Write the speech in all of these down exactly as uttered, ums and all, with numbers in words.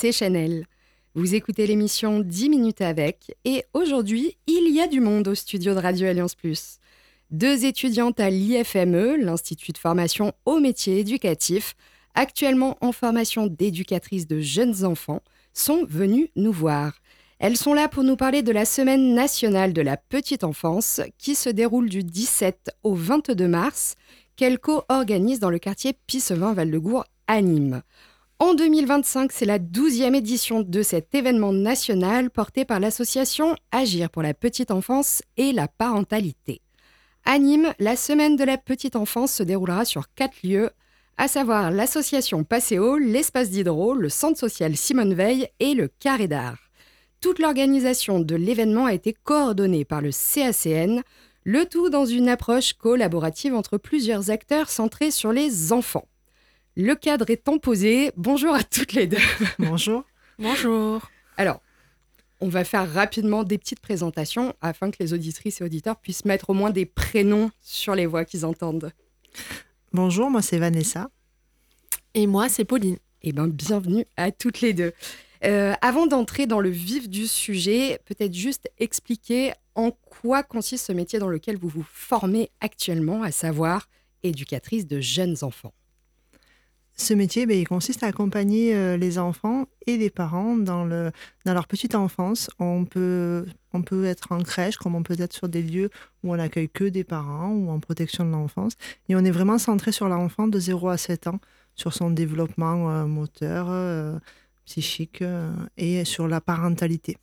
c'est Chanel. Vous écoutez l'émission dix minutes avec et aujourd'hui, il y a du monde au studio de Radio Alliance Plus. Deux étudiantes à l'I F M E, l'Institut de formation aux métiers éducatifs, actuellement en formation d'éducatrices de jeunes enfants, sont venues nous voir. Elles sont là pour nous parler de la Semaine nationale de la petite enfance qui se déroule du dix-sept au vingt-deux mars, qu'elles co-organisent dans le quartier Pissevin-Val-de-Gour à Nîmes. En deux mille vingt-cinq, c'est la douzième édition de cet événement national porté par l'association Agir pour la petite enfance et la parentalité. À Nîmes, la Semaine de la petite enfance se déroulera sur quatre lieux, à savoir l'association Passéo, l'espace d'Hydro, le centre social Simone Veil et le Carré d'Art. Toute l'organisation de l'événement a été coordonnée par le C A C N, le tout dans une approche collaborative entre plusieurs acteurs centrés sur les enfants. Le cadre étant posé, bonjour à toutes les deux. Bonjour. Bonjour. Alors, on va faire rapidement des petites présentations afin que les auditrices et auditeurs puissent mettre au moins des prénoms sur les voix qu'ils entendent. Bonjour, moi c'est Vanessa. Et moi c'est Pauline. Eh bien, bienvenue à toutes les deux. Euh, avant d'entrer dans le vif du sujet, peut-être juste expliquer en quoi consiste ce métier dans lequel vous vous formez actuellement, à savoir éducatrice de jeunes enfants. Ce métier, ben, il consiste à accompagner euh, les enfants et les parents dans, le, dans leur petite enfance. On peut, on peut être en crèche, comme on peut être sur des lieux où on n'accueille que des parents ou en protection de l'enfance. Et on est vraiment centré sur l'enfant de zéro à sept ans, sur son développement euh, moteur, euh, psychique euh, et sur la parentalité.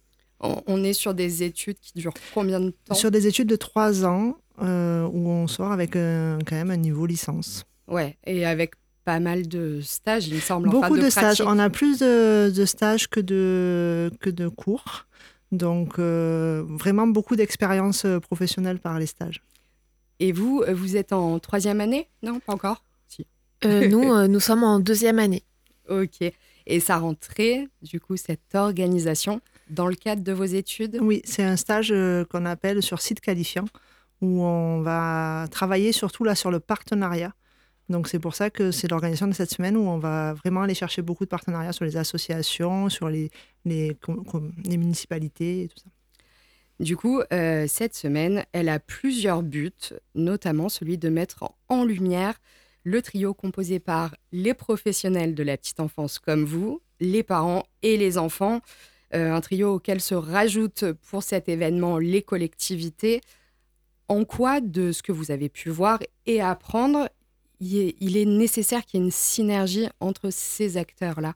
On est sur des études qui durent combien de temps ? Sur des études de trois ans euh, où on sort avec un, quand même un niveau licence. Ouais, et avec pas mal de stages, il me semble. Beaucoup enfin, de, de pratiques. stages. On a plus de, de stages que de, que de cours. Donc, euh, vraiment beaucoup d'expériences professionnelles par les stages. Et vous, vous êtes en troisième année ? Non, pas encore ? Si. Euh, nous, euh, nous sommes en deuxième année. Ok. Et ça rentrait, du coup, cette organisation dans le cadre de vos études ? Oui, c'est un stage euh, qu'on appelle sur site qualifiant, où on va travailler surtout là sur le partenariat. Donc c'est pour ça que c'est l'organisation de cette semaine où on va vraiment aller chercher beaucoup de partenariats sur les associations, sur les, les, com- com- les municipalités et tout ça. Du coup, euh, cette semaine, elle a plusieurs buts, notamment celui de mettre en lumière le trio composé par les professionnels de la petite enfance comme vous, les parents et les enfants, euh, un trio auquel se rajoutent pour cet événement les collectivités. En quoi, de ce que vous avez pu voir et apprendre, il est nécessaire qu'il y ait une synergie entre ces acteurs-là?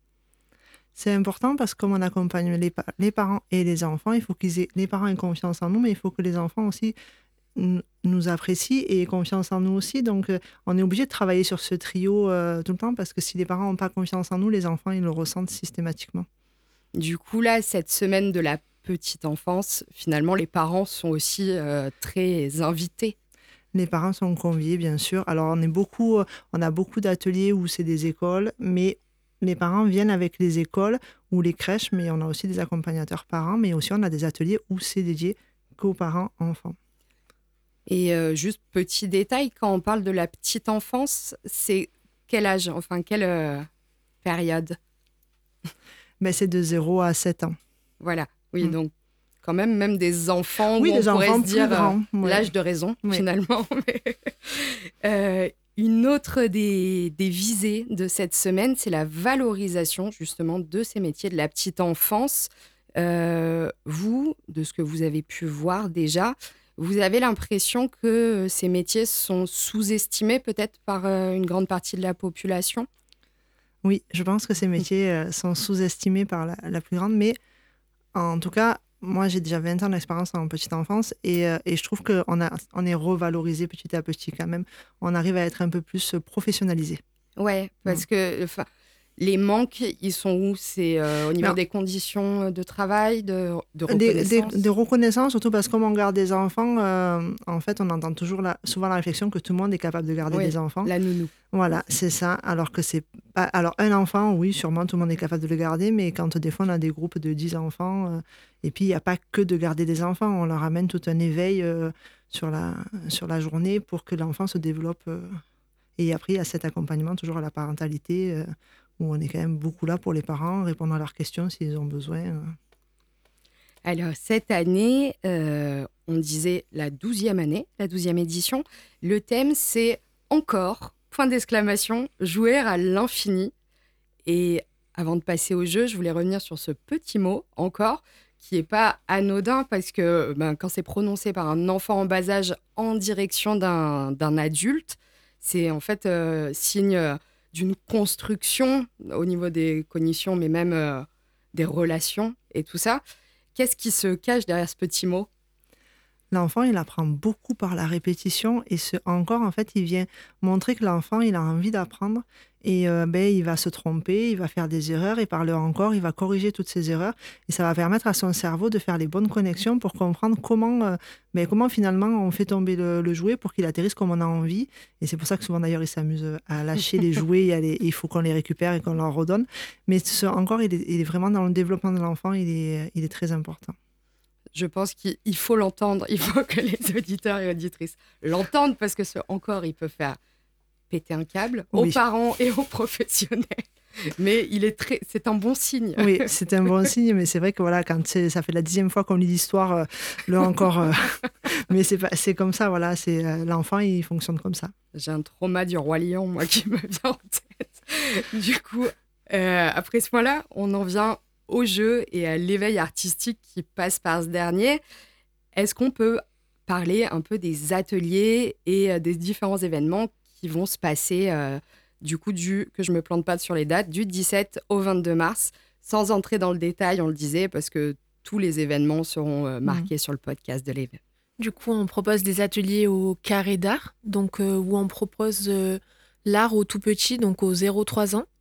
C'est important parce que comme on accompagne les, pa- les parents et les enfants, il faut qu'ils aient, les parents aient confiance en nous, mais il faut que les enfants aussi n- nous apprécient et aient confiance en nous aussi. Donc, euh, on est obligé de travailler sur ce trio euh, tout le temps parce que si les parents n'ont pas confiance en nous, les enfants, ils le ressentent systématiquement. Du coup, là, cette semaine de la petite enfance, finalement, les parents sont aussi euh, très invités. Les parents sont conviés, bien sûr. Alors, on, est beaucoup, on a beaucoup d'ateliers où c'est des écoles, mais les parents viennent avec les écoles ou les crèches, mais on a aussi des accompagnateurs parents, mais aussi on a des ateliers où c'est dédié qu'aux parents enfants. Et euh, juste petit détail, quand on parle de la petite enfance, c'est quel âge, enfin, quelle euh, période? Ben, c'est de zéro à sept ans. Voilà, oui, Mm. donc quand même, même des enfants Oui, où des on pourrait enfants se plus dire grands, euh, ouais. l'âge de raison, Ouais. finalement. euh, une autre des, des visées de cette semaine, c'est la valorisation justement de ces métiers de la petite enfance. Euh, vous, de ce que vous avez pu voir déjà, vous avez l'impression que ces métiers sont sous-estimés peut-être par euh, une grande partie de la population? Oui, je pense que ces métiers euh, sont sous-estimés par la, la plus grande, mais en tout cas, moi j'ai déjà vingt ans d'expérience en petite enfance et, euh, et je trouve qu'on a, on est revalorisé petit à petit quand même. On arrive à être un peu plus professionnalisé. Ouais, parce que enfin, les manques, ils sont où? C'est euh, au niveau Non. des conditions de travail, de, de Des, reconnaissance? des, des reconnaissances, surtout parce que comme on garde des enfants, euh, en fait, on entend toujours la, souvent la réflexion que tout le monde est capable de garder Oui, des enfants. la nounou. Voilà, c'est ça. Alors que c'est pas. Alors, un enfant, oui, sûrement tout le monde est capable de le garder, mais quand des fois on a des groupes de dix enfants, euh, et puis il n'y a pas que de garder des enfants, on leur amène tout un éveil euh, sur, la, sur la journée pour que l'enfant se développe. Euh, et après, il y a cet accompagnement toujours à la parentalité, euh, où on est quand même beaucoup là pour les parents, répondre à leurs questions s'ils ont besoin. Alors, cette année, euh, on disait la douzième année, la douzième édition. Le thème, c'est encore, point d'exclamation, jouer à l'infini. Et avant de passer au jeu, je voulais revenir sur ce petit mot, encore, qui n'est pas anodin parce que ben, quand c'est prononcé par un enfant en bas âge en direction d'un, d'un adulte, c'est en fait euh, signe d'une construction au niveau des cognitions, mais même euh, des relations et tout ça. Qu'est-ce qui se cache derrière ce petit mot ? L'enfant, il apprend beaucoup par la répétition et ce encore, en fait, il vient montrer que l'enfant, il a envie d'apprendre et euh, ben, il va se tromper, il va faire des erreurs et par le encore, il va corriger toutes ces erreurs et ça va permettre à son cerveau de faire les bonnes connexions pour comprendre comment, euh, ben, comment finalement on fait tomber le, le jouet pour qu'il atterrisse comme on a envie. Et c'est pour ça que souvent d'ailleurs, il s'amuse à lâcher les jouets et à les, il faut qu'on les récupère et qu'on leur redonne. Mais ce encore, il est, il est vraiment dans le développement de l'enfant, il est, il est très important. Je pense qu'il faut l'entendre. Il faut que les auditeurs et auditrices l'entendent parce que ce encore, il peut faire péter un câble oui. aux parents et aux professionnels. Mais il est très, c'est un bon signe. Oui, c'est un bon signe, mais c'est vrai que voilà, quand c'est, ça fait la dixième fois qu'on lit l'histoire, euh, le encore. Euh, mais c'est, pas, c'est comme ça, voilà, c'est, euh, l'enfant, il fonctionne comme ça. J'ai un trauma du Roi Lion, moi, qui me vient en tête. Du coup, euh, après ce point-là, on en vient au jeu et à l'éveil artistique qui passe par ce dernier. Est-ce qu'on peut parler un peu des ateliers et des différents événements qui vont se passer, euh, du coup, du, que je ne me plante pas sur les dates, du dix-sept au vingt-deux mars, sans entrer dans le détail, on le disait, parce que tous les événements seront euh, marqués mmh. sur le podcast de l'éveil. Du coup, on propose des ateliers au carré d'art, donc, euh, où on propose euh, l'art aux tout petits, donc aux zéro à trois ans.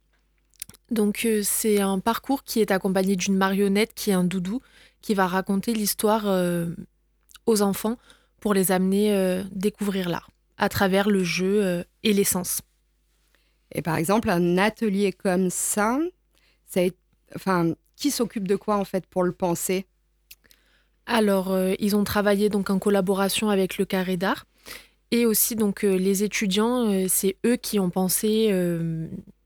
Donc, euh, c'est un parcours qui est accompagné d'une marionnette qui est un doudou qui va raconter l'histoire euh, aux enfants pour les amener euh, découvrir l'art à travers le jeu euh, et les sens. Et par exemple, un atelier comme ça, ça est... enfin, qui s'occupe de quoi en fait pour le penser ? Alors, euh, ils ont travaillé donc en collaboration avec le carré d'art et aussi donc euh, les étudiants, euh, c'est eux qui ont pensé euh,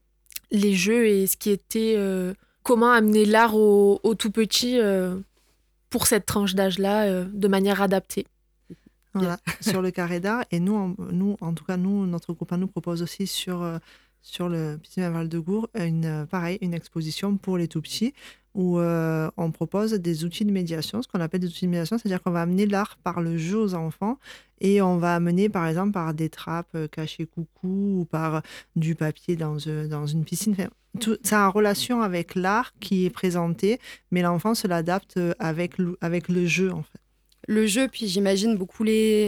les jeux et ce qui était euh, comment amener l'art au, au tout petit euh, pour cette tranche d'âge-là euh, de manière adaptée. Voilà, sur le carré d'art. Et nous, en, nous, en tout cas, nous, notre groupe à nous propose aussi sur, euh, sur le Piscine Val-de-Gour une, euh, pareil, une exposition pour les tout-petits où euh, on propose des outils de médiation, ce qu'on appelle des outils de médiation, c'est-à-dire qu'on va amener l'art par le jeu aux enfants et on va amener, par exemple, par des trappes euh, cachées coucou ou par du papier dans, euh, dans une piscine. Enfin, tout, ça a en relation avec l'art qui est présenté, mais l'enfant se l'adapte avec, avec le jeu, en fait. Le jeu, puis j'imagine beaucoup les,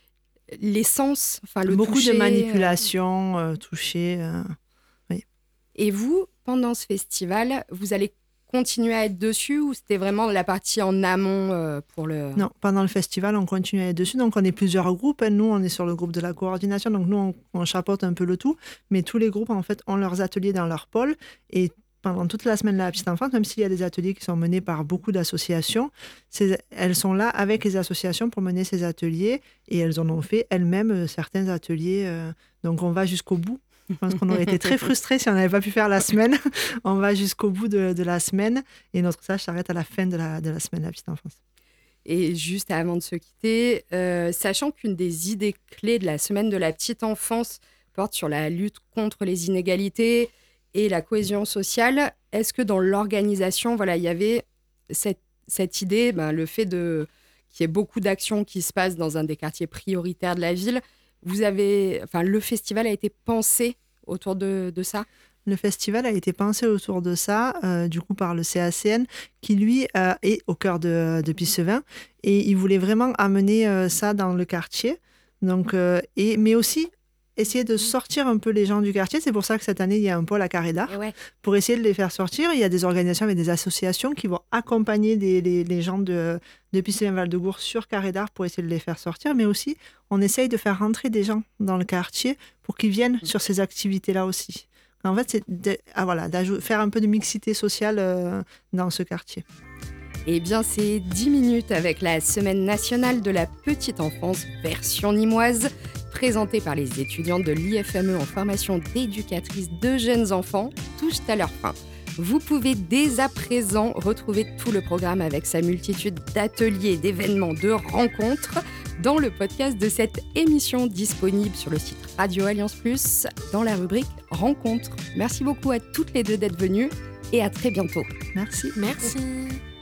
les sens, enfin le beaucoup toucher, de manipulation, euh, toucher. Euh, oui. Et vous, pendant ce festival, vous allez continuer à être dessus ou c'était vraiment la partie en amont euh, pour le... Non, pendant le festival, on continue à être dessus. Donc, on est plusieurs groupes. Nous, on est sur le groupe de la coordination. Donc, nous, on, on chapeaute un peu le tout. Mais tous les groupes, en fait, ont leurs ateliers dans leur pôle. Et pendant toute la semaine de la petite enfance, même s'il y a des ateliers qui sont menés par beaucoup d'associations, elles sont là avec les associations pour mener ces ateliers et elles en ont fait elles-mêmes euh, certains ateliers. Euh, donc on va jusqu'au bout. Je pense qu'on aurait été très frustrés si on n'avait pas pu faire la semaine. On va jusqu'au bout de, de la semaine et notre stage s'arrête à la fin de la, de la semaine de la petite enfance. Et juste avant de se quitter, euh, sachant qu'une des idées clés de la semaine de la petite enfance porte sur la lutte contre les inégalités et la cohésion sociale, est-ce que dans l'organisation, voilà, il y avait cette, cette idée, ben, le fait de, qu'il y ait beaucoup d'actions qui se passent dans un des quartiers prioritaires de la ville, vous avez, enfin, le festival a été pensé autour de, de ça ? Le festival a été pensé autour de ça, euh, du coup par le C A C N, qui lui euh, est au cœur de, de Pissevin, et il voulait vraiment amener euh, ça dans le quartier, donc, euh, et, mais aussi essayer de sortir un peu les gens du quartier. C'est pour ça que cette année, il y a un pôle à Carré d'Art. Ouais. Pour essayer de les faire sortir, il y a des organisations avec des associations qui vont accompagner des, les, les gens de, de Pissevin-Val-de-Gour sur Carré d'Art pour essayer de les faire sortir. Mais aussi, on essaye de faire rentrer des gens dans le quartier pour qu'ils viennent sur ces activités-là aussi. En fait, c'est de, ah, voilà, faire un peu de mixité sociale euh, dans ce quartier. Eh bien, c'est dix minutes avec la Semaine nationale de la petite enfance version nîmoise, présentés par les étudiantes de l'I F M E en formation d'éducatrices de jeunes enfants, touchent à leur fin. Vous pouvez dès à présent retrouver tout le programme avec sa multitude d'ateliers, d'événements, de rencontres dans le podcast de cette émission disponible sur le site Radio Alliance Plus dans la rubrique Rencontres. Merci beaucoup à toutes les deux d'être venues et à très bientôt. Merci. Merci.